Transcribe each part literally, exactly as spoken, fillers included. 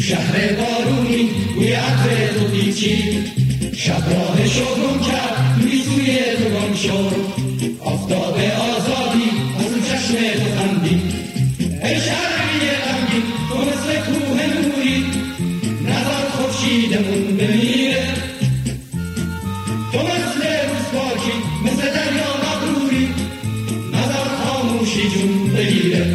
شهر بارونی بوی عطر تو پیچید، شب راهشو گم کرد توی سوی تو گم شد. آفتاب آزادی از اون چشم تو خندید، ای شهری غمگین تو مثل کوه نوری، نظر خورشیدمون بمیره. تو مثل روز پاکی مثل دریا مغروری، نظر خاموشی جون بگیره.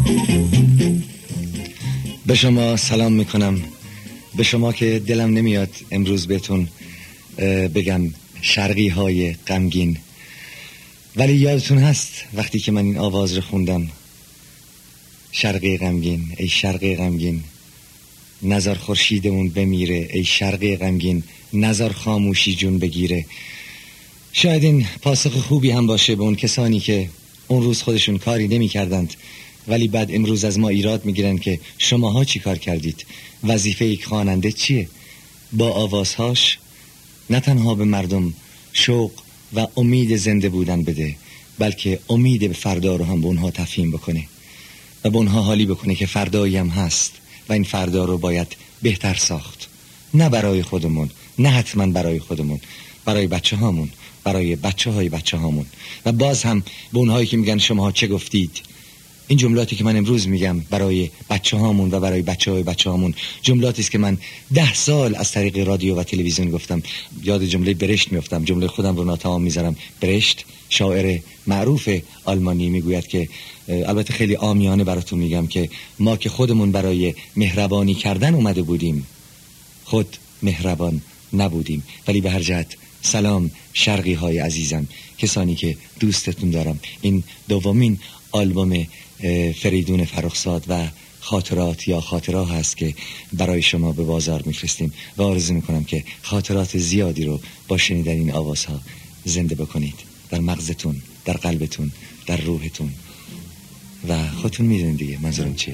به شما سلام میکنم، به شما که دلم نمیاد امروز بهتون بگم شرقی های غمگین، ولی یادتون هست وقتی که من این آواز رو خوندم، شرقی غمگین ای شرقی غمگین نظر خورشیدمون بمیره، ای شرقی غمگین نظر خاموشی جون بگیره. شاید این پاسخ خوبی هم باشه به اون کسانی که اون روز خودشون کاری نمی کردند ولی بعد امروز از ما ایراد میگیرن که شماها چی کار کردید. وظیفه یک خواننده چیه؟ با آوازهاش نه تنها به مردم شوق و امید زنده بودن بده، بلکه امید به فردا رو هم به اونها تفهیم بکنه و به اونها حالی بکنه که فردایی هم هست و این فردا رو باید بهتر ساخت، نه برای خودمون، نه حتما برای خودمون، برای بچه هامون، برای بچه های بچه هامون. و باز هم به اونهایی که میگن شماها چه گفتید، این جملاتی که من امروز میگم برای بچه هامون و برای بچه های بچه هامون جملاتی است که من ده سال از طریق رادیو و تلویزیون گفتم. یاد جمله برشت میافتم، جمله خودم رو ناتمام میذارم. برشت شاعر معروف آلمانی میگوید که، البته خیلی عامیانه براتون میگم، که ما که خودمون برای مهربانی کردن اومده بودیم خود مهربان نبودیم. ولی به هر جهت سلام شرقی های عزیزم، کسانی که دوستتون دارم. این دومین آلبوم فریدون فرخزاد و خاطرات یا خاطره هست که برای شما به بازار میفرستیم و آرزو میکنم که خاطرات زیادی رو با شنیدن این آوازها زنده بکنید در مغزتون، در قلبتون، در روحتون و خودتون میدونید دیگه منظورم چیه.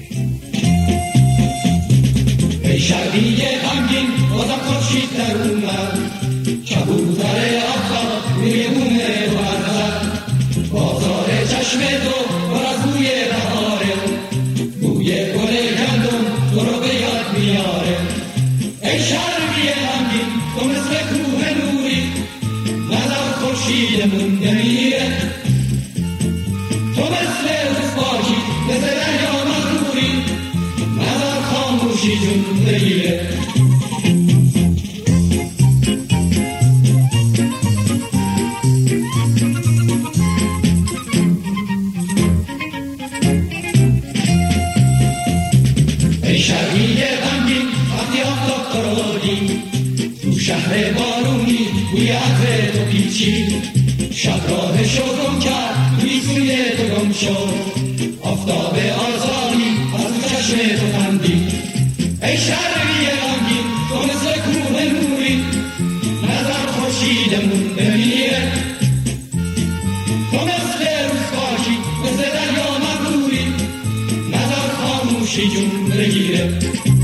ای شرقی غمگین بازم خورشید در اومد، کبوتر آفتاب روی بوم تو برزد، بازار چشم تو پر از بوی بهاره، بوی گل گندم تو رو به یاد میاره. ای شرقی غمگین تو مثل کوه نوری، نظر خورشیدمون نمیره. تو مثل روز پاکی مثل دریا مغروری، نظر خاموشی جون بگیره. شهر بارونی بوی عطر تو پیچید، شب راهشو گم کرد توی سوی تو گم شد. آفتاب آزادی از اون چشم تو خندید، ای شرقی غمگین تو مثل کوه نوری، نظر خورشیدمون بمیره. تو مثل روز پاکی مثل دریا مغروری، نظر خاموشی جون بگیره.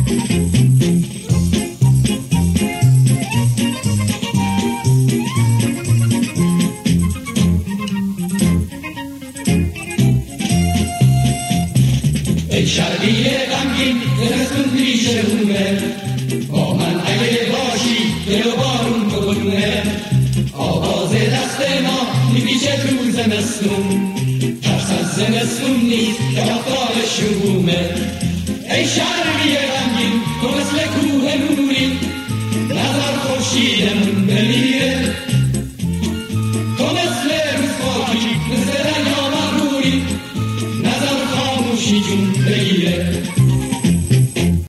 ای شرقی غمگین زمستون پیش رومه، با من اگه باشی دل و بارون بگونه. آواز دست ما میپیچه تو زمستون، ترس از زمستون نیست که آفتاب شرومه. ای شرقی غمگین تو مثل کوه نوری، نظر خورشیدمون